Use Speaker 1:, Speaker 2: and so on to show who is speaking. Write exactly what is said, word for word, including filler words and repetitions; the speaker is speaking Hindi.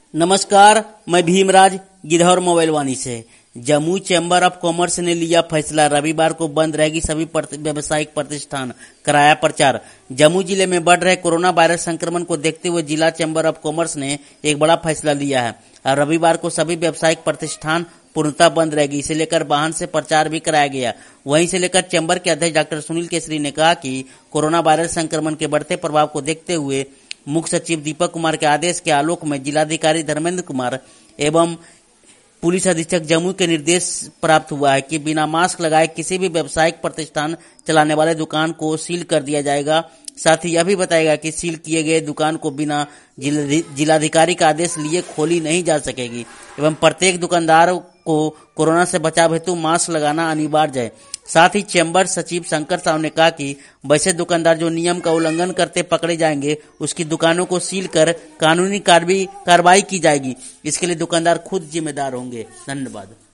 Speaker 1: नमस्कार, मैं भीमराज गिद्धौर मोबाइल वाणी से। जम्मू चैम्बर ऑफ कॉमर्स ने लिया फैसला, रविवार को बंद रहेगी सभी व्यावसायिक प्रतिष्ठान, कराया प्रचार। जम्मू जिले में बढ़ रहे कोरोना वायरस संक्रमण को देखते हुए जिला चैम्बर ऑफ कॉमर्स ने एक बड़ा फैसला लिया है और रविवार को सभी व्यावसायिक प्रतिष्ठान पूर्णतः बंद रहेगी। इसे लेकर वाहन से प्रचार भी कराया गया। वहीं से लेकर चैम्बर के अध्यक्ष डॉक्टर सुनील केसरी ने कहा कि कोरोना वायरस संक्रमण के बढ़ते प्रभाव को देखते हुए मुख्य सचिव दीपक कुमार के आदेश के आलोक में जिलाधिकारी धर्मेंद्र कुमार एवं पुलिस अधीक्षक जम्मू के निर्देश प्राप्त हुआ है कि बिना मास्क लगाए किसी भी व्यावसायिक प्रतिष्ठान चलाने वाले दुकान को सील कर दिया जाएगा। साथ ही यह भी बताएगा कि सील किए गए दुकान को बिना जिलाधिकारी का आदेश लिए खोली नहीं जा सकेगी एवं प्रत्येक दुकानदार को कोरोना से बचाव हेतु मास्क लगाना अनिवार्य है। साथ ही चैम्बर सचिव शंकर साहू ने कहा कि वैसे दुकानदार जो नियम का उल्लंघन करते पकड़े जाएंगे उसकी दुकानों को सील कर कानूनी कार्रवाई की जाएगी। इसके लिए दुकानदार खुद जिम्मेदार होंगे। धन्यवाद।